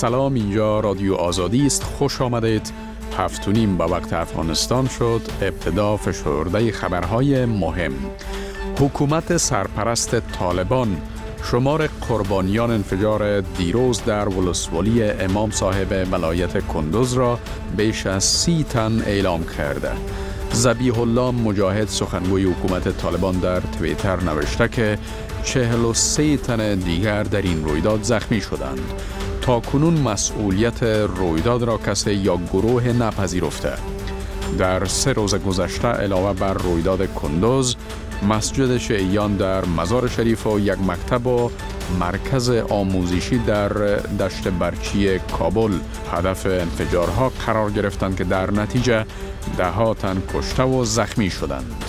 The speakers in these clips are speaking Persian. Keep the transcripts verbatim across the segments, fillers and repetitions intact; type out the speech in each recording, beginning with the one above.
سلام، اینجا رادیو آزادی است. خوش آمدید. هفت و نیم به وقت افغانستان شد. ابتدا فشرده خبرهای مهم. حکومت سرپرست طالبان شمار قربانیان انفجار دیروز در ولسوالی امام صاحب ولایت کندوز را بیش از سی تن اعلام کرده. ذبیح الله مجاهد سخنگوی حکومت طالبان در توییتر نوشته که چهل و سه تن دیگر در این رویداد زخمی شدند. تا کنون مسئولیت رویداد را کسی یا گروه نپذیرفته. در سه روز گذشته علاوه بر رویداد کندوز، مسجد شیعیان در مزار شریف و یک مکتب و مرکز آموزشی در دشت برچی کابل هدف انفجارها قرار گرفتند که در نتیجه ده ها تن کشته و زخمی شدند.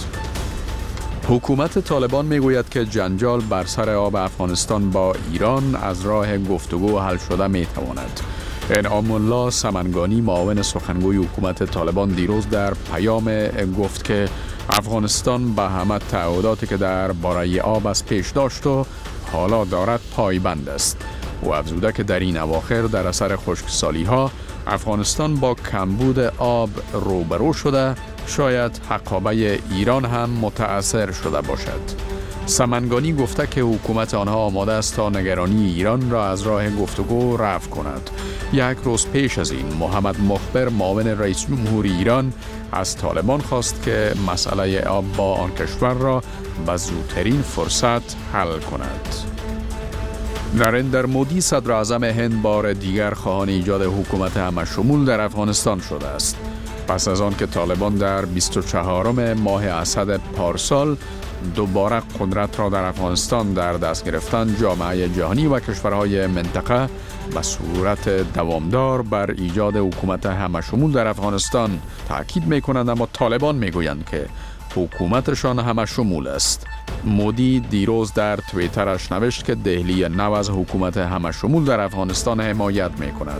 حکومت طالبان میگوید که جنجال بر سر آب افغانستان با ایران از راه گفتگو حل شده میتواند. انعام الله سمنگانی معاون سخنگوی حکومت طالبان دیروز در پیام گفت که افغانستان به همه تعهداتی که در باره آب از پیش داشت و حالا دارد پایبند است. او افزوده که در این اواخر در اثر خشکسالی ها افغانستان با کمبود آب روبرو شده، شاید حقابه ایران هم متأثر شده باشد. سمنگانی گفته که حکومت آنها آماده است تا نگرانی ایران را از راه گفتگو رفع کند. یک روز پیش از این محمد مخبر معاون رئیس جمهور ایران از طالبان خواست که مسئله آب با آن کشور را به زودترین فرصت حل کند. نریندر مودی صدر اعظم هند بار دیگر خواهان ایجاد حکومت همه‌شمول در افغانستان شده است. پس از آن که طالبان در بیست و چهارم ماه اسد پارسال دوباره قدرت را در افغانستان در دست گرفتند، جامعه جهانی و کشورهای منطقه به صورت دوامدار بر ایجاد حکومت همه‌شمول در افغانستان تاکید می‌کنند، اما طالبان می‌گویند که حکومتشان همه‌شمول است. مودی دیروز در توییترش نوشت که دهلی نو از حکومت همه‌شمول در افغانستان حمایت می‌کند.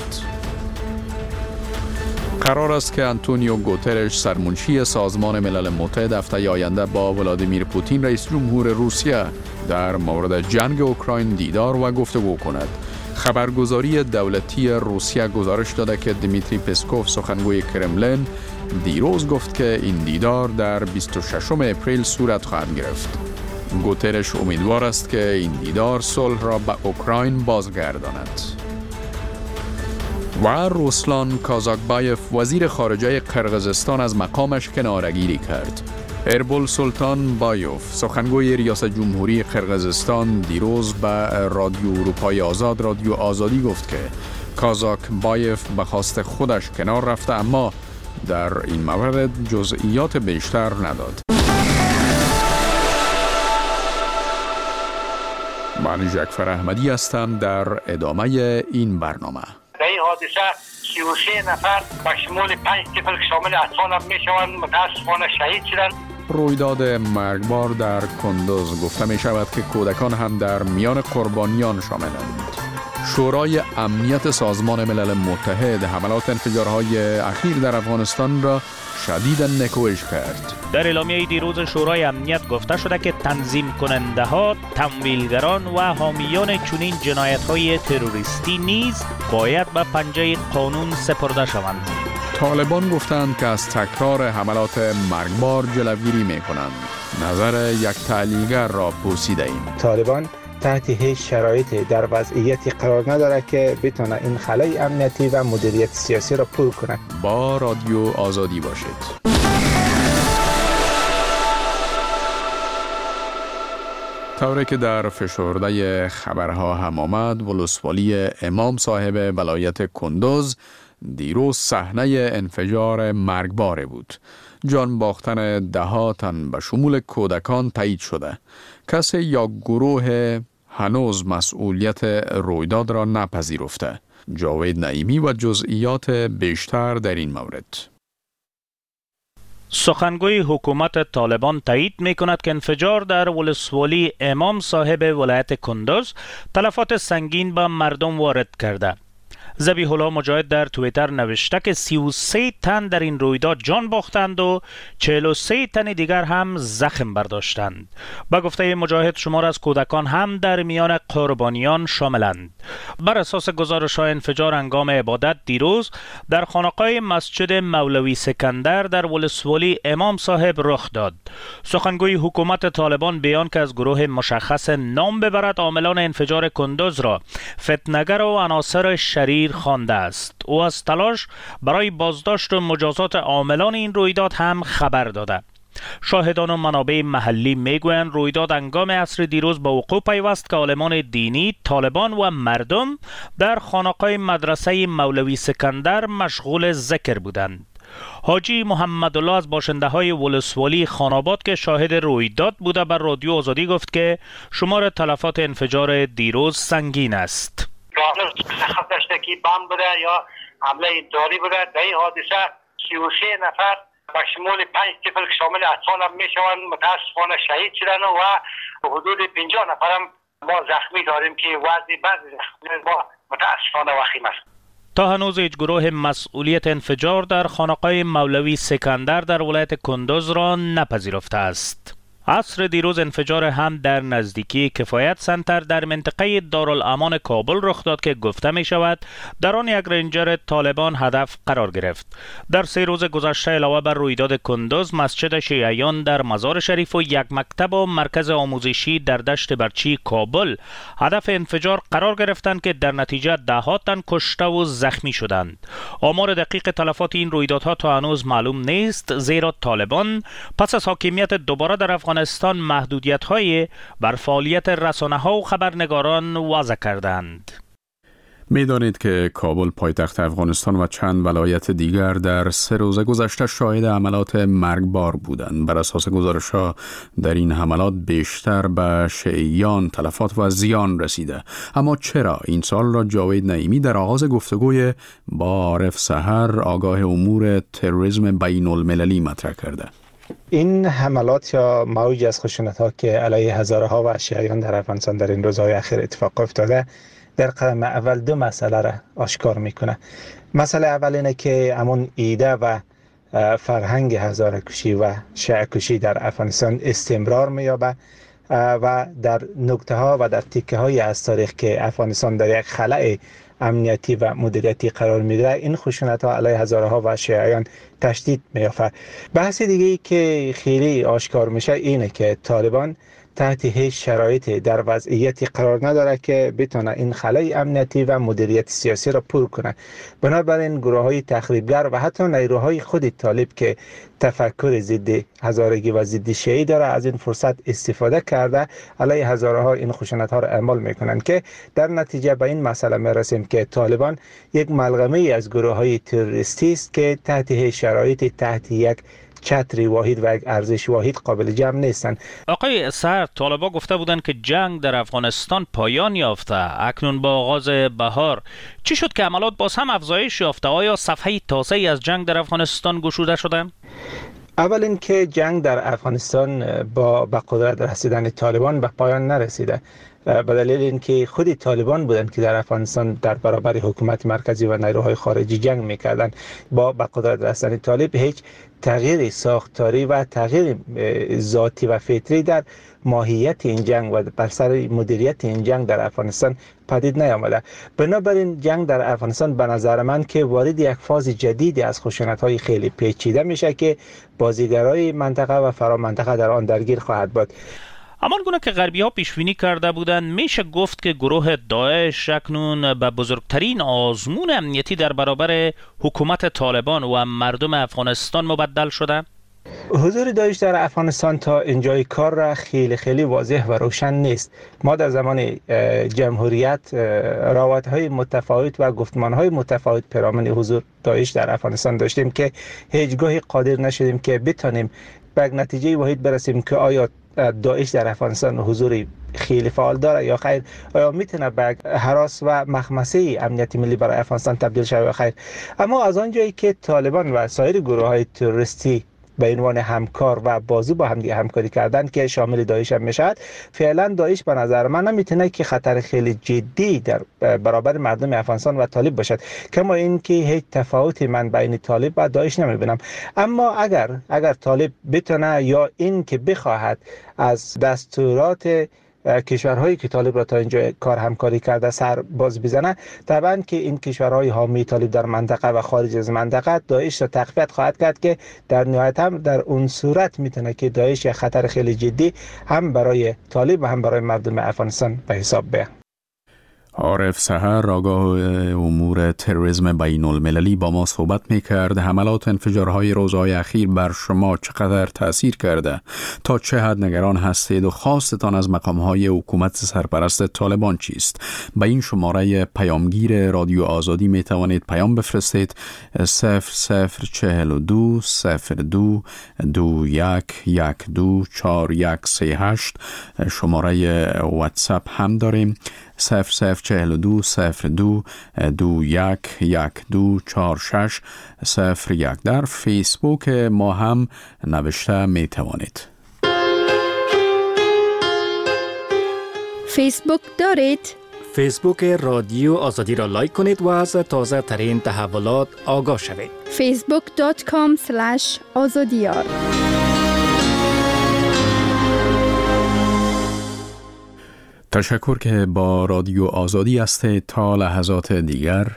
قرار است که آنتونیو گوترش سرمنشی سازمان ملل متحد هفته آینده با ولادیمیر پوتین رئیس جمهور روسیه در مورد جنگ اوکراین دیدار و گفتگو کند. خبرگزاری دولتی روسیه گزارش داده که دیمیتری پسکوف سخنگوی کرملین دیروز گفت که این دیدار در بیست و ششم اپریل صورت خواهد گرفت. گوترش امیدوار است که این دیدار صلح را به اوکراین بازگرداند. و روسلان کازاکبایف وزیر خارجه قرقیزستان از مقامش کناره‌گیری کرد. اربول سلطان بایوف سخنگوی ریاست جمهوری قرقیزستان دیروز به رادیو اروپای آزاد رادیو آزادی گفت که کازاکبایف به خواست خودش کنار رفته، اما در این مورد جزئیات بیشتر نداد. من جعفر احمدی هستم. در ادامه این برنامه در این حادثه سی و سه نفر به شمول پنج طفل که شامل اطفال هم می شوند متاسفانه شهید شدند. رویداد مرگبار در کندوز گفته می شود که کودکان هم در میان قربانیان شاملند. شورای امنیت سازمان ملل متحد حملات انفجارهای اخیر در افغانستان را شدیداً نکوهش کرد. در اعلامیه دیروز شورای امنیت گفته شده که تنظیم کننده ها، تمویلگران و حامیان چنین جنایت های تروریستی نیز باید به پنجه قانون سپرده شوند. طالبان گفتند که از تکرار حملات مرگبار جلوگیری می کنند. نظر یک تحلیلگر را پرسیده ایم. طالبان تحت هیچ شرایطی در وضعیتی قرار نداره که بتونه این خلای امنیتی و مدیریت سیاسی را پر کنه. با رادیو آزادی باشید. طوری که در فشرده خبرها هم آمد، ولسوالی امام صاحب ولایت کندوز دیروز صحنه انفجار مرگبار بود. جان باختن ده ها تن به شمول کودکان تایید شده. کسی یا گروه هنوز مسئولیت رویداد را نپذیرفته. جاوید نعیمی و جزئیات بیشتر در این مورد. سخنگوی حکومت طالبان تایید می کند که انفجار در ولسوالی امام صاحب ولایت کندوز تلفات سنگین به مردم وارد کرده. ذبیح الله مجاهد در توییتر نوشته که سی و سه تن در این رویداد جان باختند و چهل و سه تن دیگر هم زخم برداشتند. با گفته مجاهد شمار از کودکان هم در میان قربانیان شاملند. بر اساس گزارش های انفجار هنگام عبادت دیروز در خانقاه مسجد مولوی سکندر در ولسوالی امام صاحب رخ داد. سخنگوی حکومت طالبان بیان که از گروه مشخص نام ببرد عاملان انفجار کندوز را فتنه‌گر و عناصر شریر خوانده است. او از تلاش برای بازداشت و مجازات عاملان این رویداد هم خبر داده. شاهدان و منابع محلی میگویند رویداد هنگام عصر دیروز به وقوع پیوست که عالمان دینی، طالبان و مردم در خانقاه مدرسه مولوی سکندر مشغول ذکر بودند. حاجی محمد الله از باشنده های ولسوالی خاناباد که شاهد رویداد بوده بر رادیو آزادی گفت که شمار تلفات انفجار دیروز سنگین است. سخت داشته که بم بوده یا حمله داری بوده. در این حادثه سی و سه نفر با شمول پنج طفل که شامل اطفال هم می شوند متاسفانه شهید شدن و حدود پنجاه نفر هم ما زخمی داریم که وضع بعضی زخمی ما متاسفانه وخیم است. تا هنوز هیچ گروه مسئولیت انفجار در خانقاه مولوی سکندر در ولایت کندوز را نپذیرفته است. عصر دیروز انفجار هم در نزدیکی کفایت سنتر در منطقه دارالامان کابل رخ داد که گفته می شود در آن یک رنجر طالبان هدف قرار گرفت. در سه روز گذشته علاوه بر رویداد کندوز، مسجد شیعیان در مزار شریف و یک مکتب و مرکز آموزشی در دشت برچی کابل هدف انفجار قرار گرفتند که در نتیجه ده ها تن کشته و زخمی شدند. آمار دقیق تلفات این رویدادها تا هنوز معلوم نیست، زیرا طالبان پس از حاکمیت دوباره در افغانستان افغانستان محدودیت‌های بر فعالیت رسانه‌ها و خبرنگاران وضع کردند. می‌دانید که کابل پایتخت افغانستان و چند ولایت دیگر در سه روز گذشته شاهد حملات مرگبار بودند. بر اساس گزارش‌ها در این حملات بیشتر به شیعیان تلفات و زیان رسیده. اما چرا؟ این سال را جاوید نعیمی در آغاز گفتگوی با عارف سحر آگاه امور تروریسم بین المللی مطرح کرده. این حملات یا موج از خشونت‌ها که علیه هزارها و شیعیان در افغانستان در این روزهای اخیر اتفاق افتاده در قدم اول دو مسئله را آشکار میکنه. مسئله اول اینه که همون ایده و فرهنگ هزاره کشی و شیعه کشی در افغانستان استمرار مییابه و در نکته ها و در تیکه های از تاریخ که افغانستان در یک خلأ امنیتی و مدیریتی قرار میگیره، این خشونت ها علیه هزارها و شیعیان تشدید میافته. بحث دیگه ای که خیلی آشکار میشه اینه که طالبان تحت هیچ شرایطی در وضعیتی قرار نداره که بتونه این خلای امنیتی و مدیریت سیاسی را پر کنه. بنابراین گروه های تخریبگر و حتی نیروهای خود طالب که تفکر ضد هزارگی و ضد شیعی داره از این فرصت استفاده کرده علیه هزارها این خشونت ها را اعمال میکنن که در نتیجه به این مسئله میرسیم که طالبان یک ملغمه از گروه های تروریستی است که تحت هیچ شرایطی تحت یک چتری واحد و یک ارزش واحد قابل جمع نیستند. آقای سر، طالبان گفته بودند که جنگ در افغانستان پایان یافته. اکنون با آغاز بهار چی شد که عملات باز هم افزایش یافته؟ آیا صفحه تازه‌ای از جنگ در افغانستان گشوده شده؟ اول اینکه جنگ در افغانستان با به قدرت رسیدن طالبان به پایان نرسیده. به دلیل اینکه خود طالبان بودند که در افغانستان در برابر حکومت مرکزی و نیروهای خارجی جنگ میکردند. با به قدرت رسیدن طالب هیچ تغییر ساختاری و تغییر ذاتی و فطری در ماهیت این جنگ و بر سر مدیریت این جنگ در افغانستان پدید نیامده. بنابراین جنگ در افغانستان به نظر من که وارد یک فاز جدیدی از خشونت‌های خیلی پیچیده میشه که بازیگرای منطقه و فرامنطقه در آن درگیر خواهد بود. همان گونه که غربی ها پیشبینی کرده بودند، میشه گفت که گروه داعش اکنون به بزرگترین آزمون امنیتی در برابر حکومت طالبان و مردم افغانستان مبدل شده؟ حضور داعش در افغانستان تا اینجای کار را خیلی خیلی واضح و روشن نیست. ما در زمان جمهوریت روایت‌های متفاوت و گفتمان‌های متفاوت پیرامون حضور داعش در افغانستان داشتیم که هیچگاهی قادر نشدیم که بتانیم به نتیجه واحد برسیم که آیا داعش در افغانستان حضوری خیلی فعال داره یا خیر، آیا میتونه به هراس و مخمسه امنیتی ملی برای افغانستان تبدیل شود یا خیر. اما از آنجایی که طالبان و سایر گروه های تروریستی به عنوان همکار و بازو با هم دیگه همکاری کردن که شامل داعش هم میشد، فعلا داعش به نظر من نمیتونه که خطر خیلی جدی در برابر مردم افغانستان و طالب باشد. کما اینکه هیچ تفاوتی من بین طالب و داعش نمیبینم. اما اگر اگر طالب بتونه یا این که بخواهد از دستورات کشورهایی که طالب را تا اینجا کار همکاری کرده سر باز بزنه، طبعا که این کشورهای حامی طالب در منطقه و خارج از منطقه داعش را تقویت خواهد کرد که در نهایت هم در اون صورت میتونه که داعش خطر خیلی جدی هم برای طالب و هم برای مردم افغانستان به حساب بیاد. عارف سحر آگاه امور تروریسم بین المللی با ما صحبت میکرد. حملات انفجارهای روزهای اخیر بر شما چقدر تأثیر کرده؟ تا چه حد نگران هستید و خواستتان از مقامهای حکومت سرپرست طالبان چیست؟ به این شماره پیامگیر رادیو آزادی میتوانید پیام بفرستید: صفر صفر چهل و دو صفر دو دو یک یک دو چهار یک سه هشت. شماره واتساپ هم داریم: صفر صفر چهل و دو صفر دو دو یک یک دو چهار شش صفر یک. در فیسبوک ما هم نوشته می توانید. فیسبوک دارید؟ فیسبوک رادیو آزادی را لایک کنید و از تازه ترین تحولات آگاه شوید. فیسبوک دات کام اسلش آزادیار. تشکر که با رادیو آزادی هستید. تا لحظات دیگر.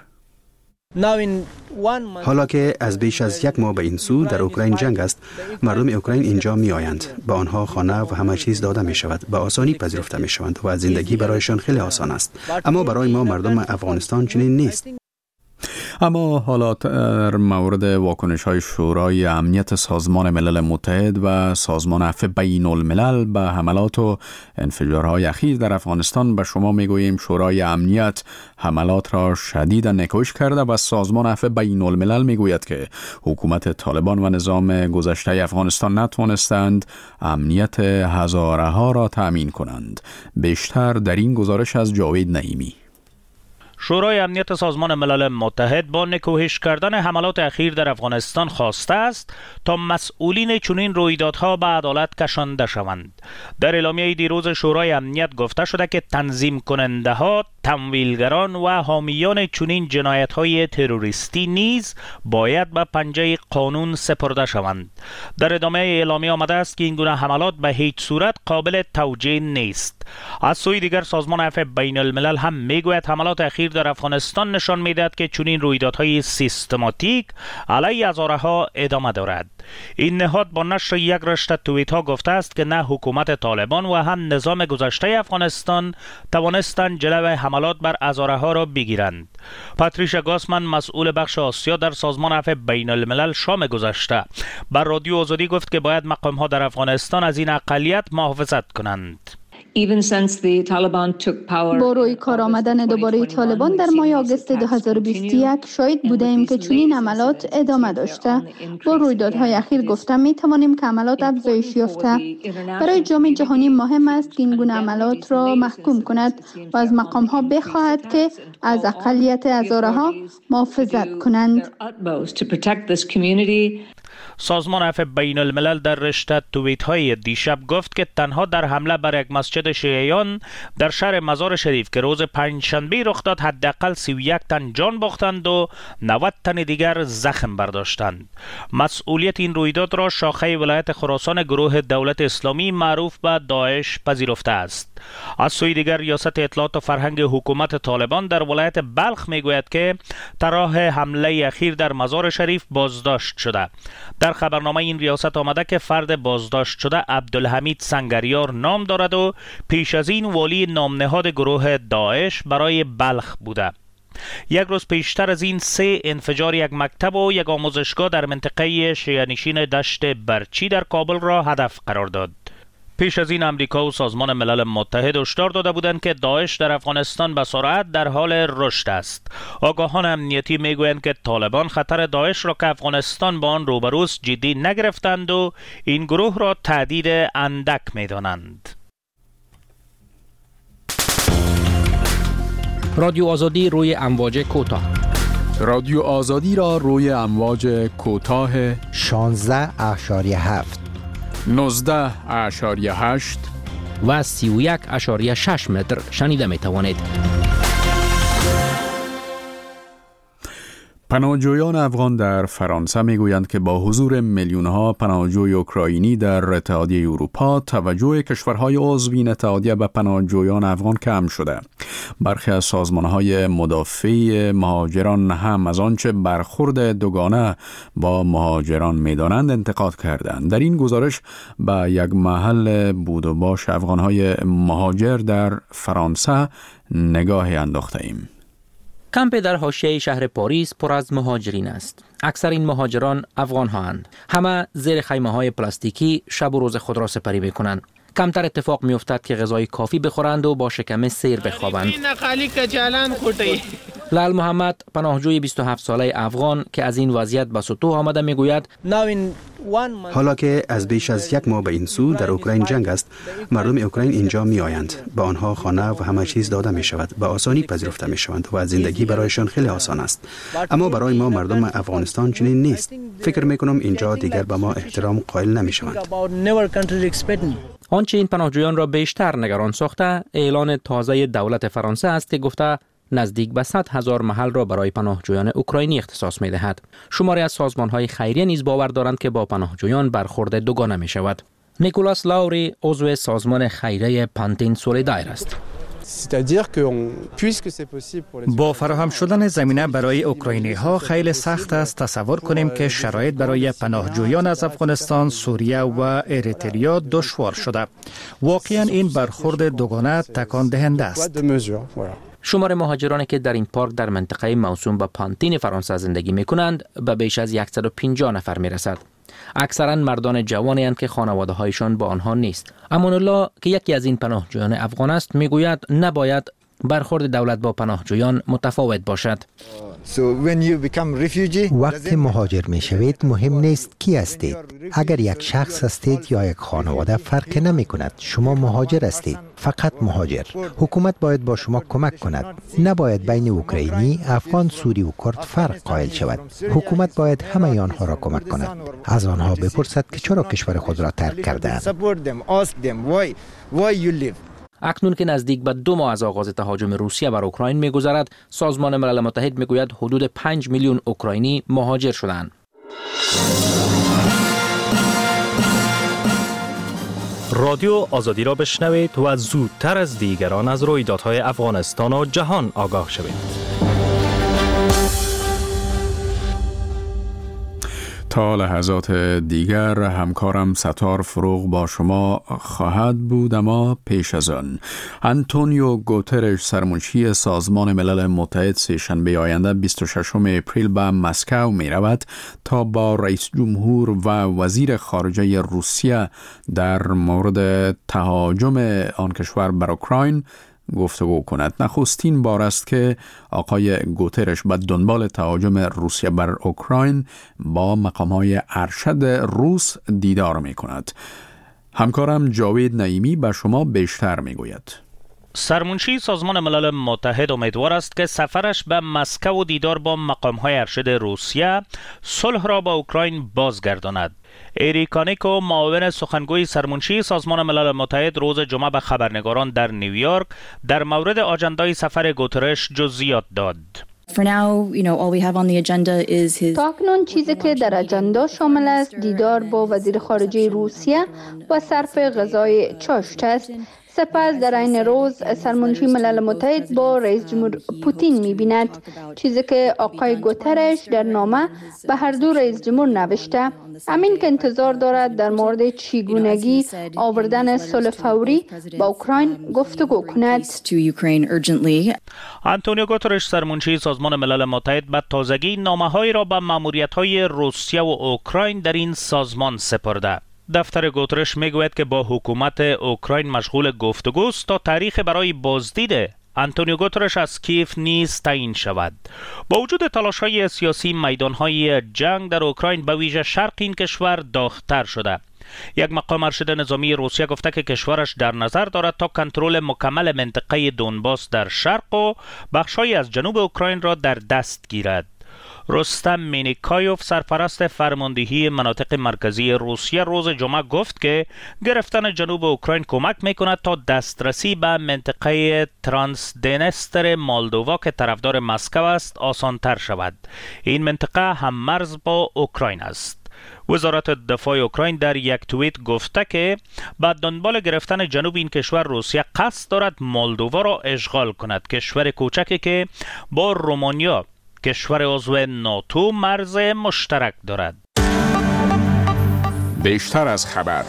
حالا که از بیش از یک ماه به این سو در اوکراین جنگ است، مردم اوکراین اینجا می آیند. به آنها خانه و همه چیز داده می شود. به آسانی پذیرفته می شوند و زندگی برایشان خیلی آسان است. اما برای ما مردم افغانستان چنین نیست. اما حالا در مورد واکنش های شورای امنیت سازمان ملل متحد و سازمان عفو بین الملل به حملات و انفجارهای اخیر در افغانستان به شما میگوییم شورای امنیت حملات را شدیداً نکوش کرده و سازمان عفو بین الملل میگوید که حکومت طالبان و نظام گذشته افغانستان نتوانستند امنیت هزاره ها را تأمین کنند. بیشتر در این گزارش از جاوید نعیمی. شورای امنیت سازمان ملل متحد با نکوهش کردن حملات اخیر در افغانستان خواسته است تا مسئولین چنین رویدادها به عدالت کشانده شوند. در اعلامیه دیروز شورای امنیت گفته شده که تنظیم کننده ها، تمویلگران و حامیان چنین جنایت‌های تروریستی نیز باید به پنجه قانون سپرده شوند. در ادامه اعلامیه آمده است که این گونه حملات به هیچ صورت قابل توجیه نیست. از سوی دیگر سازمان عفو بین الملل هم میگوید حملات اخیر در افغانستان نشان میدهد که چنین رویدادهای سیستماتیک علیه هزاره‌ها ادامه دارد. این نهاد با نشر یک رشته توییت ها گفته است که نه حکومت طالبان و هم نظام گذشته افغانستان توانستند جلوی حملات بر هزاره‌ها را بگیرند. پاتریشا گاسمن مسئول بخش آسیا در سازمان عفو بین الملل شام گذشته بر رادیو آزادی گفت که باید مقام ها در افغانستان از این اقلیت محافظت کنند. با روی کار آمدن دوباره طالبان در ماه آگوست دو هزار و بیست و یک شاهد بودیم که چنین عملات ادامه داشته. با رویدادهای اخیر گفتم می توانیم که عملات افزایش یافته. برای جامعه جهانی مهم است که این گونه عملات را محکوم کند و از مقام ها بخواهد که از اقلیت هزاره‌ها محافظت کنند. سازمان عفو بین الملل در رشته توییت های دیشب گفت که تنها در حمله بر یک مسجد شیعیان در شهر مزار شریف که روز پنجشنبه رخ داد حداقل سی و یک تن جان باختند و نود تن دیگر زخم برداشتند. مسئولیت این رویداد را شاخه ولایت خراسان گروه دولت اسلامی معروف به داعش پذیرفته است. از سوی دیگر ریاست اطلاعات و فرهنگ حکومت طالبان در ولایت بلخ میگوید که طرح حمله اخیر در مزار شریف بازداشت شده. در خبرنامه این ریاست آمده که فرد بازداشت شده عبدالحمید سنگریار نام دارد و پیش از این والی نامنهاد گروه داعش برای بلخ بوده. یک روز پیشتر از این سه انفجار یک مکتب و یک آموزشگاه در منطقه شیعه‌نشین دشت برچی در کابل را هدف قرار داد. پیش از این امریکا و سازمان ملل متحد هشدار داده بودند که داعش در افغانستان به سرعت در حال رشد است. آگاهان امنیتی میگویند که طالبان خطر داعش را که افغانستان با آن روبروست جدی نگرفتند و این گروه را تهدید اندک میدانند. رادیو آزادی روی امواج کوتاه رادیو آزادی را روی امواج کوتاه شانزده اشاریه هفت، نوزده اشاریه هشت و سی و یک اشاریه شش متر شنیده می توانید. پناهجویان افغان در فرانسه میگویند که با حضور میلیون‌ها پناهجوی اوکراینی در اتحادیه اروپا، توجه کشورهای عضو این اتحادیه به پناهجویان افغان کم شده. برخی از سازمان‌های مدافع مهاجران هم از آنچه برخورد دوگانه با مهاجران می‌دانند انتقاد کردند. در این گزارش به یک محل بود و باش افغان‌های مهاجر در فرانسه نگاهی انداخته‌ایم. کمپ در حاشیه شهر پاریس پر از مهاجرین است. اکثر این مهاجران افغان هستند. همه زیر خیمه های پلاستیکی شب و روز خود را سپری میکنند. کمتر اتفاق می افتد که غذای کافی بخورند و با شکم سیر بخوابند. لال محمد، پناهجوی بیست و هفت ساله افغان که از این وضعیت به سطوح آمده میگوید حالا که از بیش از یک ماه به این سو در اوکراین جنگ است، مردم اوکراین اینجا می آیند. به آنها خانه و همه چیز داده می شود. به آسانی پذیرفته می شوند و زندگی برایشان خیلی آسان است. اما برای ما مردم افغانستان چنین نیست. فکر می کنم اینجا دیگر به ما احترام قائل نمی شوند. آنچه این پناهجویان را بیشتر نگران ساخته، اعلان تازه دولت فرانسه است که گفته نزدیک به صد هزار محل را برای پناهجویان اوکراینی اختصاص می دهد. شماری از سازمان‌های خیریه نیز باور دارند که با پناهجویان برخورد دوگانه می شود. نیکولاس لاوری عضو سازمان خیریه پانتین سولیدایر است. با فراهم شدن زمینه برای اوکراینی ها خیلی سخت است تصور کنیم که شرایط برای پناهجویان از افغانستان، سوریه و اریتریا دشوار شده. واقعا این برخورد دوگانه تکان دهنده است. شمار مهاجرانی که در این پارک در منطقه موسوم به پانتین فرانسه زندگی می کنند به بیش از صد و پنجاه نفر می رسد. اکثرا مردان جوانی هستند که خانواده هایشان با آنها نیست. امان الله که یکی از این پناهجویان افغان است میگوید نباید برخورد دولت با پناهجویان متفاوت باشد. وقتی مهاجر می شوید مهم نیست کی هستید. اگر یک شخص هستید یا یک خانواده فرق نمی کند. شما مهاجر هستید. فقط مهاجر. حکومت باید با شما کمک کند. نباید بین اوکراینی، افغان، سوری و کرد فرق قائل شود. حکومت باید همه آنها را کمک کند. از آنها بپرسد که چرا کشور خود را ترک کردند. اکنون که نزدیک به دو ماه از آغاز تهاجم روسیه بر اوکراین می‌گذرد، سازمان ملل متحد می‌گوید حدود پنج میلیون اوکراینی مهاجر شدند. رادیو آزادی را بشنوید و زودتر از دیگران از رویدادهای افغانستان و جهان آگاه شوید. تا لحظات دیگر همکارم ستار فروغ با شما خواهد بود، اما پیش از آن آنتونیو گوترش سرمنشی سازمان ملل متحد سه‌شنبه آینده بیست و ششم اپریل به مسکو می رود تا با رئیس جمهور و وزیر خارجه روسیه در مورد تهاجم آن کشور بر اوکراین گفتگو کند. نخستین بار است که آقای گوترش به دنبال تهاجم روسیه بر اوکراین با مقام‌های ارشد روس دیدار می کند. همکارم جاوید نعیمی به شما بیشتر می گوید. سرمنشی سازمان ملل متحد امیدوار است که سفرش به مسکو و دیدار با مقام‌های ارشد روسیه صلح را با اوکراین بازگرداند. اریک کانیکو، معاون سخنگوی سرمنشی سازمان ملل متحد، روز جمعه به خبرنگاران در نیویورک در مورد آژاندای سفر گوترش جزئیات داد. تا اکنون چیزی که در اجندا شامل است دیدار با وزیر خارجه روسیه و صرف غذای چاشت است. سپس در این روز سرمنشی ملل متحد با رئیس جمهور پوتین می‌بیند، چیزی که آقای گوترش در نامه به هر دو رئیس جمهور نوشته. همین که انتظار دارد در مورد چگونگی آوردن صلح فوری با اوکراین گفتگو کند. آنتونیو گوترش سرمنشی سازمان ملل متحد به تازگی نامه‌هایی را به ماموریت‌های روسیه و اوکراین در این سازمان سپرده. دفتر گوترش میگوید که با حکومت اوکراین مشغول گفتگوست تا تاریخ برای بازدید آنتونیو گوترش از کیف نیز تعیین شود. با وجود تلاش‌های سیاسی، میدان‌های جنگ در اوکراین به ویژه شرق این کشور داغ‌تر شده. یک مقام ارشد نظامی روسیه گفته که کشورش در نظر دارد تا کنترل مکمل منطقه دونباس در شرق و بخش‌هایی از جنوب اوکراین را در دست گیرد. رستم مینیکایوف سرپرست فرماندهی مناطق مرکزی روسیه روز جمعه گفت که گرفتن جنوب اوکراین کمک میکند تا دسترسی به منطقه ترانسدنستر مولدووا که طرفدار مسکو است آسانتر شود. این منطقه هم مرز با اوکراین است. وزارت دفاع اوکراین در یک توییت گفته که بعد دنبال گرفتن جنوب این کشور روسیه قصد دارد مولدووا را اشغال کند. کشور کوچکی که با رومانیا کشور عضو ناتو مرز مشترک دارد. بیشتر از خبر.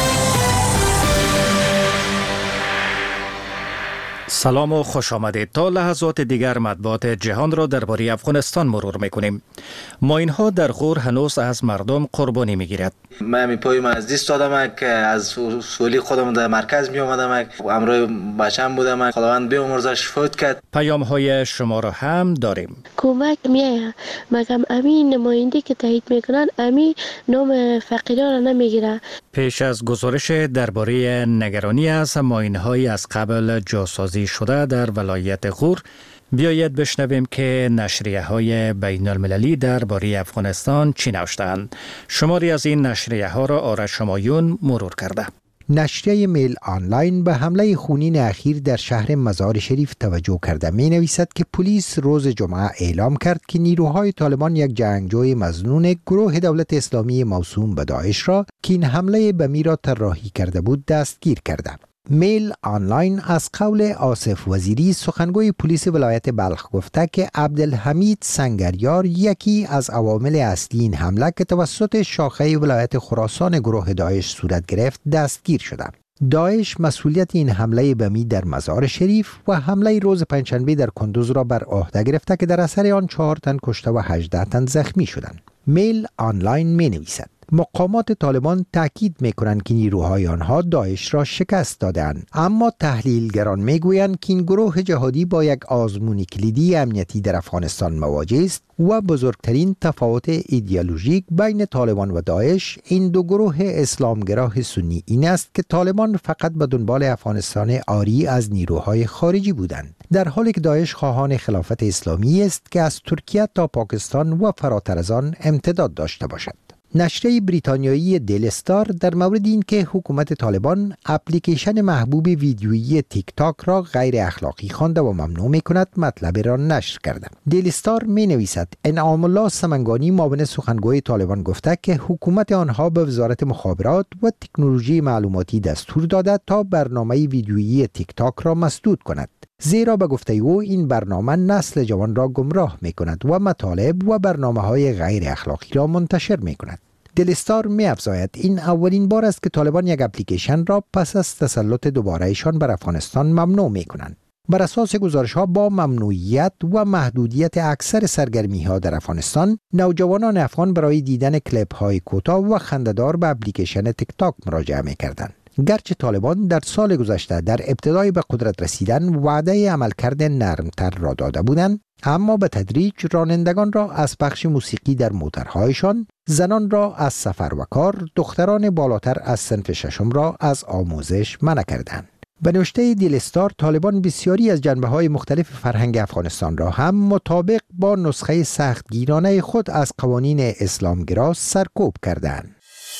سلام و خوش آمدید. تا لحظات دیگر مطبوعات جهان را درباره افغانستان مرور میکنیم. ماینها در غور هنوز از مردم قربانی میگیرد. من می پایم از دست دادم که از سولی خودم در مرکز می آمدم، امروز بچم بودم، خداوند بیامرزش فوت کرد. پیام های شما را هم داریم. کمک میایه مگم امین نماینده که تایید میکنن امین نام فقیران را نمیگیره. پیش از گزارش درباره نگرانی از ماینهای از قبل جاسازی شده در ولایت غور، بیایید بشنویم که نشریه های بین المللی درباره افغانستان چی نوشتند. شماری از این نشریه ها را آرش همایون مرور کرده. نشریه میل آنلاین به حمله خونین اخیر در شهر مزار شریف توجه کرده. می نویسد که پلیس روز جمعه اعلام کرد که نیروهای طالبان یک جنگجوی مظنون گروه دولت اسلامی موسوم به داعش را که این حمله بمی را طراحی کرده بود دستگیر کرده. میل آنلاین از قول آصف وزیری سخنگوی پلیس ولایت بلخ گفته که عبدالحمید سنگریار یکی از عوامل اصلی این حمله که توسط شاخه ولایت خراسان گروه داعش صورت گرفت دستگیر شده. داعش مسئولیت این حمله بمی در مزار شریف و حمله روز پنجشنبه در کندوز را بر عهده گرفته که در اثر آن چهار تن کشته و هجده تن زخمی شدند. میل آنلاین می نویسد مقامات طالبان تاکید می‌کنند که نیروهای آنها داعش را شکست دادند، اما تحلیلگران می‌گویند که این گروه جهادی با یک آزمون کلیدی امنیتی در افغانستان مواجه است و بزرگترین تفاوت ایدئولوژیک بین طالبان و داعش این دو گروه اسلامگرا سنی این است که طالبان فقط به دنبال افغانستان عاری از نیروهای خارجی بودند، در حالی که داعش خواهان خلافت اسلامی است که از ترکیه تا پاکستان و فراتر از آن امتداد داشته باشد. نشریه بریتانیایی دیلی استار در مورد این که حکومت طالبان اپلیکیشن محبوب ویدیویی تیک تاک را غیر اخلاقی خوانده و ممنوع می کند مطلب را نشر کرده. دیلی استار می نویسد انعام الله سمنگانی معاون سخنگوی طالبان گفته که حکومت آنها به وزارت مخابرات و تکنولوژی معلوماتی دستور داده تا برنامه ویدیویی تیک تاک را مسدود کند، زیرا به گفته او این برنامه نسل جوان را گمراه می کند و مطالب و برنامه های غیر اخلاقی را منتشر می کند. دلستار می افزاید این اولین بار است که طالبان یک اپلیکیشن را پس از تسلط دوباره ایشان بر افغانستان ممنوع می کنند. بر اساس گزارش ها با ممنوعیت و محدودیت اکثر سرگرمی ها در افغانستان، نوجوانان افغان برای دیدن کلیپ های کوتاه و خنده‌دار به اپلیکیشن تیک تاک مراجعه می کردند. گرچه طالبان در سال گذشته در ابتدای به قدرت رسیدن وعده عملکرد نرمتر را داده بودند، اما به تدریج رانندگان را از پخش موسیقی در موترهایشان، زنان را از سفر و کار، دختران بالاتر از صنف ششم را از آموزش منع کردند. به نوشته دیلی استار، طالبان بسیاری از جنبه‌های مختلف فرهنگ افغانستان را هم مطابق با نسخه سختگیرانه خود از قوانین اسلامگرا سرکوب کردند.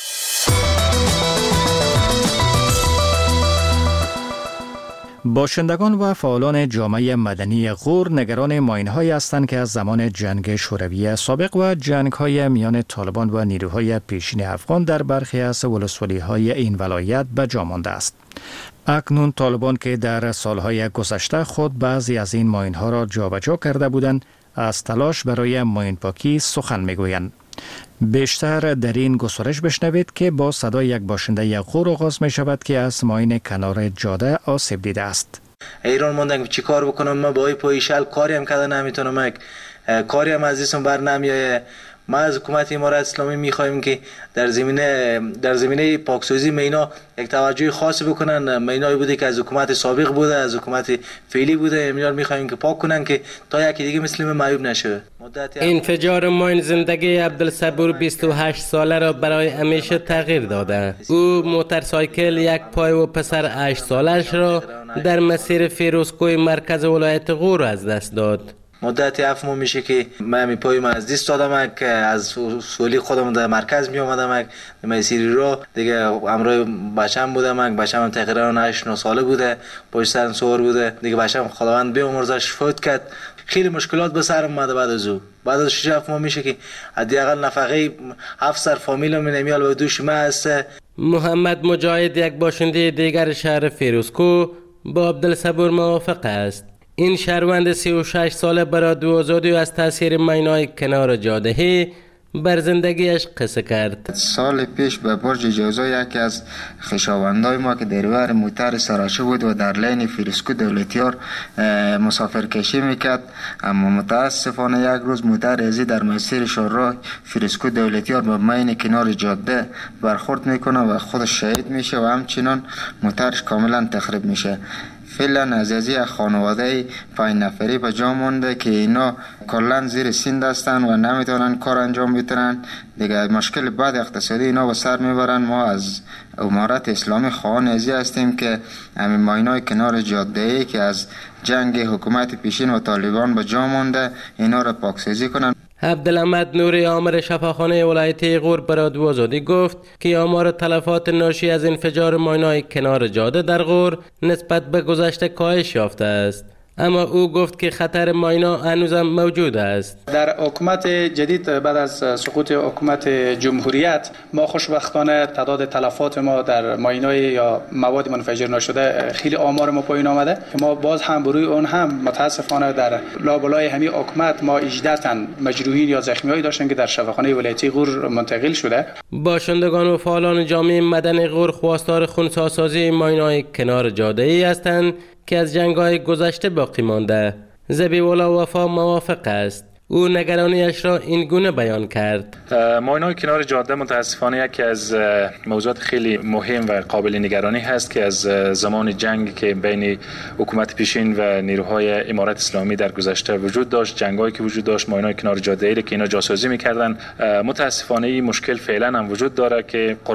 باشندگان و فعالان جامعه مدنی غور نگران ماین‌هایی هستند که از زمان جنگ شوروی سابق و جنگ‌های میان طالبان و نیروهای پیشین افغان در برخی از ولسوالی‌های این ولایت به جا مانده است. اکنون طالبان که در سالهای گذشته خود بعضی از این ماین‌ها را جابجا کرده بودند، از تلاش برای ماین پاکی سخن می‌گویند. بیشتر در این گزارش بشنوید که با صدای یک باشنده غور آغاز می شود که از ماین کنار جاده آسیب دیده است. ایران موندن که چی کار بکنم، ما با پایشل کاری هم کردن نمیتونم، کاری هم از اسم بر نمیایه. ما از حکومت امارات اسلامی میخوایم که در زمینه در زمینه پاکسازی مینا یک توجه خاص بکنن. مینایی بوده که از حکومت سابق بوده، از حکومت فعلی بوده، میار میخوایم که پاک کنن که تا یکی دیگه مسلم معیوب نشه. انفجار ماین زندگی عبدالصبور بیست و هشت ساله را برای همیشه تغییر داده. او موتورسایکل، یک پای و پسر هشت سالش را در مسیر فیروزکوی مرکز ولایت غور از دست داد. مدت هفت ماه میشه که من می پای من از دست دادم که از سولی خودم در مرکز می اومدم مسیری رو دیگه امروز بچه‌م بودم بچه‌م تقریبا هشت نه ساله بوده پشت سر سوار بوده دیگه بچه‌م خداوند بیامرزش فوت کرد خیلی مشکلات به سرم اومده بعد از او بعد از شش هفت ماه میشه که حداقل نفقه هفت سر فامیلم نمیال به دوش من است. محمد مجاهد یک باشنده دیگر شهر فیروزکو با عبدالصبور موافق است. این شهروند سی و شش ساله برای دو آزادی از تاثیر مینای کنار جاده بر زندگیش قصه کرد. سال پیش به برج جوزا یکی از خویشاوندای ما که دریور موتر سراچه بود و در لین فیروزکو دولتیار مسافر کشی میکرد، اما متاسفانه یک روز موتر ازی در مسیر شورای فیروزکو دولتیار با مین کنار جاده برخورد میکنه و خودش شهید میشه و همچنان موترش کاملا تخریب میشه. فعلا از ازی خانواده پنج نفری به جا مونده که اینا کلا زیر سین هستن و نمیتونن کار انجام بدن دیگه. مشکل بعد اقتصادی اینا به سر میبرن. ما از امارت اسلامی خواهان ازی هستیم که همین ماینای کنار جاده ای که از جنگ حکومت پیشین و طالبان به جا مونده اینا را پاکسازی کنن. عبدالحمد نوری آمر شفاخانه ولایت غور برای دو آزادی گفت که آمار تلفات ناشی از انفجار ماینای کنار جاده در غور نسبت به گذشته کاهش یافته است، اما او گفت که خطر ماینا هنوزم موجود است. در حکومت جدید بعد از سقوط حکومت جمهوریت ما خوشبختانه تعداد تلفات ما در ماینای یا مواد منفجر نشده خیلی آمار ما پایین آمده که ما باز هم بروی اون هم متاسفانه در لابلای همین حکومت ما هجده تن مجروحین یا زخمیایی داشتن که در شفاخانه ولایتی غور منتقل شده. باشندگان و فعالان جامعه مدنی غور خواستار خنثی‌سازی ماینای کنار جاده ای هستند که از جنگ‌های گذشته باقی مانده. ذبیح‌الله وفا موافق است. او نگرانیش را این گونه بیان کرد. ماینای کنار جاده متاسفانه یکی از موضوعات خیلی مهم و قابل نگرانی هست که از زمان جنگ که بین حکومت پیشین و نیروهای امارت اسلامی در گذشته وجود داشت، جنگایی که وجود داشت، ماینای کنار جاده ای که اینا جاسوسی می‌کردن. متاسفانه این مشکل فعلا هم وجود داره که